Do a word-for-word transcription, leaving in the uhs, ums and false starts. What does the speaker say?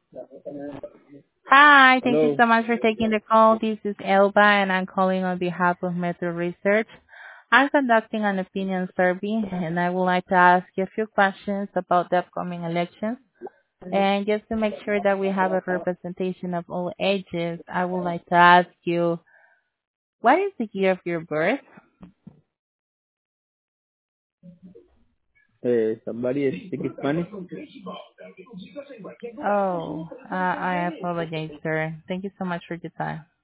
Hi, thank you Hello. so much for taking the call. This is Elba, and I'm calling on behalf of Metro Research. I'm conducting an opinion survey, and I would like to ask you a few questions about the upcoming elections. And just to make sure that we have a representation of all ages, I would like to ask you, what is the year of your birth? Eh, somebody speak Spanish? Oh, uh, I apologize, sir. Thank you so much for your time.